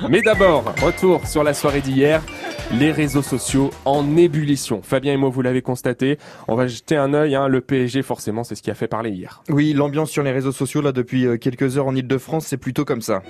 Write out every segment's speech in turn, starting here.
Mais d'abord, retour sur la soirée d'hier. Les réseaux sociaux en ébullition. Fabien et moi, vous l'avez constaté. On va jeter un œil. Le PSG, forcément, c'est ce qui a fait parler hier. Oui, l'ambiance sur les réseaux sociaux, là, depuis quelques heures en Ile-de-France, c'est plutôt comme ça.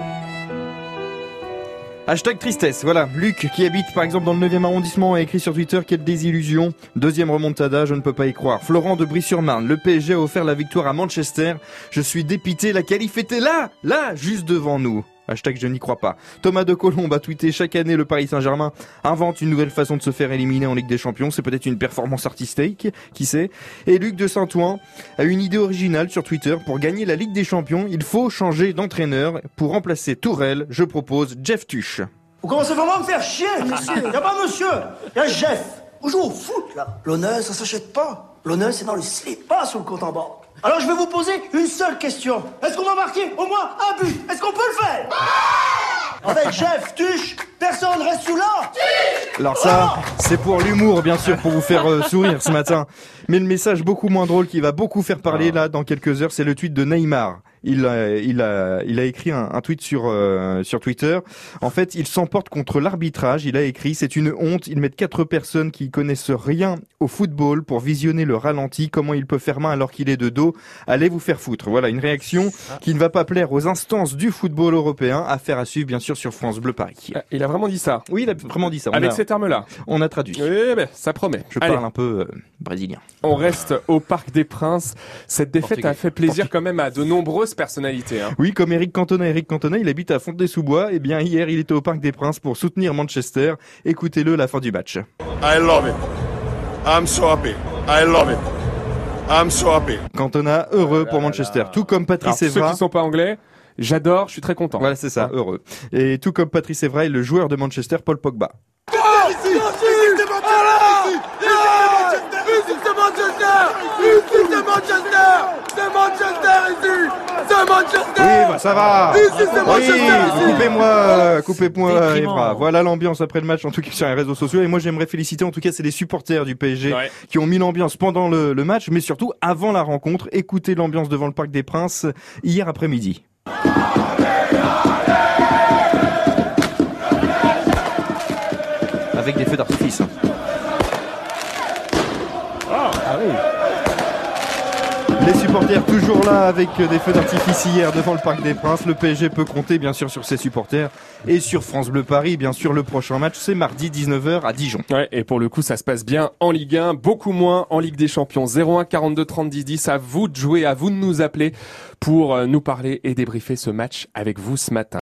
Hashtag tristesse, voilà. Luc, qui habite par exemple dans le 9e arrondissement, a écrit sur Twitter: quelle désillusion. Deuxième remontada, je ne peux pas y croire. Florent de Brie-sur-Marne, le PSG a offert la victoire à Manchester. Je suis dépité, la qualif était là, juste devant nous. Hashtag je n'y crois pas. Thomas de Colombe a tweeté: chaque année le Paris Saint-Germain invente une nouvelle façon de se faire éliminer en Ligue des Champions. C'est peut-être une performance artistique, qui sait. Et Luc de Saint-Ouen a une idée originale sur Twitter: pour gagner la Ligue des Champions, il faut changer d'entraîneur. Pour remplacer Tourelle, je propose Jeff Tuch. Vous commencez vraiment à me faire chier, monsieur. Y'a pas monsieur, y'a Jeff. Vous jouez au foot, là. L'honneur, ça s'achète pas. L'honneur, c'est dans le slip, pas sur le compte en banque. Alors je vais vous poser une seule question. Est-ce qu'on va marquer au moins un but? Est-ce qu'on peut le faire? Avec Jeff Tuch, personne reste sous là. Alors ça, c'est pour l'humour, bien sûr, pour vous faire sourire ce matin. Mais le message beaucoup moins drôle qui va beaucoup faire parler là dans quelques heures, c'est le tweet de Neymar. Il a écrit un tweet sur Twitter. En fait, il s'emporte contre l'arbitrage. Il a écrit: c'est une honte. Ils mettent 4 personnes qui connaissent rien au football pour visionner le ralenti. Comment il peut faire main alors qu'il est de dos? Allez vous faire foutre. Voilà, une réaction qui ne va pas plaire aux instances du football européen. Affaire à suivre, bien sûr, sur France Bleu Paris. Il a vraiment dit ça? Oui, il a vraiment dit ça. Avec ces termes-là? On a traduit. Eh ben, ça promet. Je parle un peu brésilien. On reste au Parc des Princes. Cette défaite a fait plaisir quand même à de nombreuses personnalités. Oui, comme Eric Cantona. Eric Cantona, il habite à Fontenay-sous-Bois. Eh bien, hier, il était au Parc des Princes pour soutenir Manchester. Écoutez-le à la fin du match. I love it. I'm so happy. I love it. I'm so happy. Cantona, heureux pour Manchester. Tout comme Patrice Evra. Ceux qui sont pas anglais, j'adore, je suis très content. Voilà, c'est ça, heureux. Et tout comme Patrice Evra et le joueur de Manchester, Paul Pogba. Oui, bah ça va. Oui, coupez-moi, Evra. Voilà l'ambiance après le match, en tout cas sur les réseaux sociaux. Et moi, j'aimerais féliciter, en tout cas, c'est les supporters du PSG qui ont mis l'ambiance pendant le match, mais surtout avant la rencontre. Écoutez l'ambiance devant le Parc des Princes hier après-midi. Avec des feux d'artifice. Ah oui. Les supporters toujours là avec des feux d'artifice hier devant le Parc des Princes. Le PSG peut compter bien sûr sur ses supporters et sur France Bleu Paris. Bien sûr, le prochain match, c'est mardi 19h à Dijon. Ouais, et pour le coup, ça se passe bien en Ligue 1, beaucoup moins en Ligue des Champions. 01 42 30 10 10, à vous de jouer, à vous de nous appeler pour nous parler et débriefer ce match avec vous ce matin.